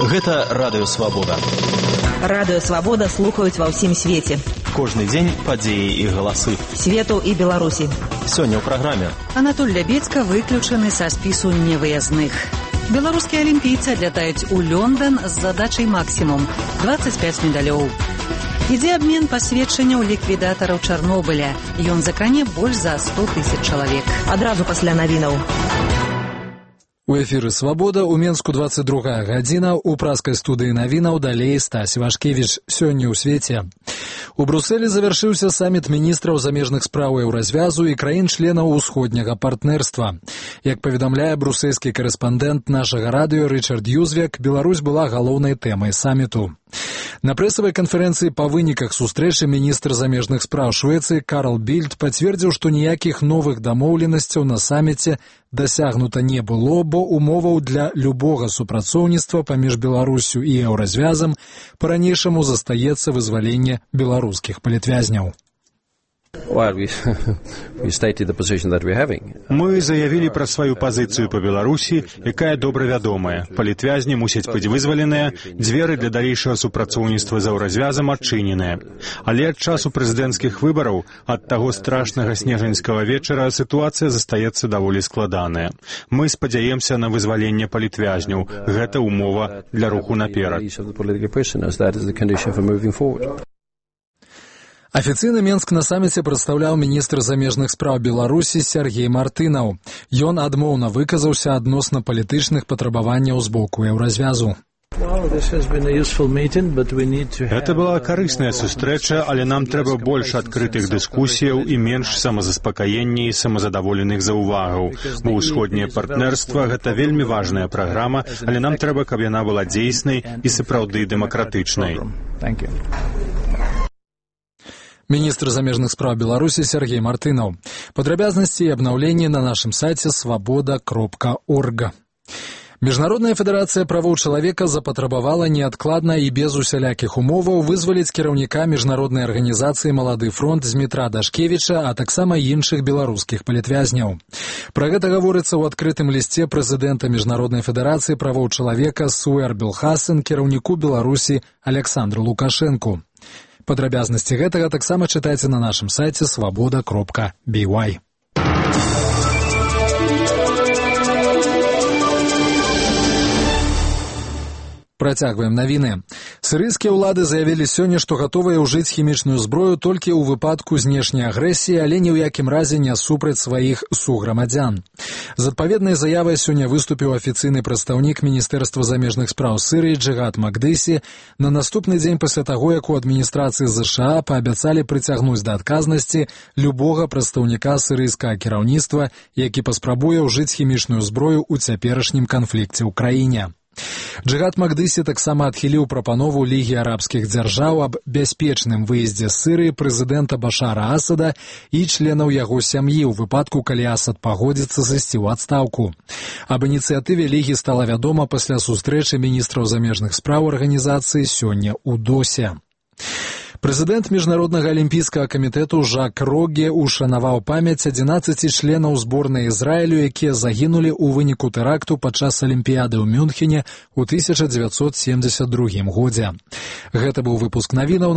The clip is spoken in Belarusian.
Гэта Радыё Свабода. Радыё Свабода слухаюць ва ўсім свеце. Кожны дзень падзеі і галасы. Свету і Беларусі. Сёння ў праграме. Анатоль Лябедзька выключаны са спісу невыязных. Беларускія алімпійцы адлятаюць у Лондон з задачай максімум 25 медалёў. Ідзе абмен пасведчанняў ліквідатараў Чарнобыля. Ён закране больш за 100 000 чалавек. Адразу пасля навінаў. У эфіры «Свабода» у Менску 22 гадзіна, у праскай студыі навінаў далей Стась Вашкевіч. Сёння ў свеце. У Брусэлі завяршыўся саміт міністраў замежных спраў еўразвязу і краін-членаў усходняга партнерства. Як паведамляе брусельскі корэспандэнт нашага радыё Рычард Юзвек, Беларусь была галоўнай тэмай саміту. На прэсавай канферэнцыі па выніках сустрэчы міністр замежных спраў Швецыі Карл Більд пацвердзіў, што ніякіх новых дамоўленасцяў на саміце дасягнута не было, бо умоваў для любога супрацоўніцтва паміж Беларусю і еўразвязам па-ранейшаму застаецца вызваленне беларускіх палітвязняў. Мы заявілі пра сваю пазіцыю па Беларусі, якая добра вядомая. Палітвязні мусяць быць вызваленыя, дзверы для далейшага супрацоўніцтва з еўразвязам адчыненыя. Але ад часу прэзідэнцкіх выбараў, ад таго страшнага снежаньскага вечара, сітуацыя застаецца даволі складаная. Мы спадзяемся на вызваленне палітвязняў. Гэта умова для руху наперад. Афіцыйна Менск на саміце прадстаўляў міністр замежных спраў Беларусі Сергей Мартынаў. Ён адмоўна выказаўся адносна палітычных патрабаванняў з боку еўразвязу. Гэта была карысная сустрэча, але нам трэба больш адкрытых дыскусіяў і менш самазаспакаення і самазадаволеных заўвагаў. Бо ўсходняе партнерства – гэта вельмі важная праграма, але нам трэба, каб яна была дзейснай і сапраўды дэмакратычнай. Міністр замежных спраў Беларусі Сергей Мартынаў. Падрабязнасці і абнаўленні на нашым сайце svoboda.org. Міжнародная федэрацыя правоў чалавека запатрабавала неадкладна і без усялякіх умоваў вызваліць кіраўніка міжнароднай арганізацыі «Малады фронт» Змітра Дашкевіча, а таксама іншых беларускіх палітвязняў. Пра гэта гаворыцца ў адкрытым лісце прэзідэнта Міжнароднай федэрацыі правоў чалавека Суэр Белхасен кіраўніку Беларусі Александру Лукашэнку. Падрабязнасці гэтага таксама чытайце на нашым сайце svoboda.by. Працягваем навіны. Сірыйскія ўлады заявілі сёння, што гатовыя ўжыць хімічную зброю толькі ў выпадку знешняй агрэсіі, але ні ў якім разе не супраць сваіх суграмадзян. З адпаведнай заявай сёння выступіў афіцыйны прадстаўнік Міністэрства замежных спраў Сірыі Джигат Макдыси на наступны дзень пасля таго, як у адміністрацыі ЗША паабяцалі прыцягнуць да адказнасці любога прадстаўніка сірыйскага кіраўніцтва, які паспрабуе ўжыць хімічную зброю ў цяперашнім канфлікце ў краіне. Джигат Макдыси таксама адхіліў прапанову Лігі арабскіх дзяржаў аб бяспечным выездзе з Сірыі прэзідэнта Башара Асада і членаў яго сям'і ў выпадку, калі Асад пагодзіцца сысці ў адстаўку. Аб ініцыятыве Лігі стала вядома пасля сустрэчы міністраў замежных спраў арганізацыі сёння ў Досе. Прэзідэнт Міжнароднага алімпійскага камітэту Жак Роге ушанаваў памяць 11 членаў зборнай Ізраілю, якія загінулі ў выніку тэракту падчас алімпіяды ў Мюнхене ў 1972 годзе. Гэта быў выпуск навінаў.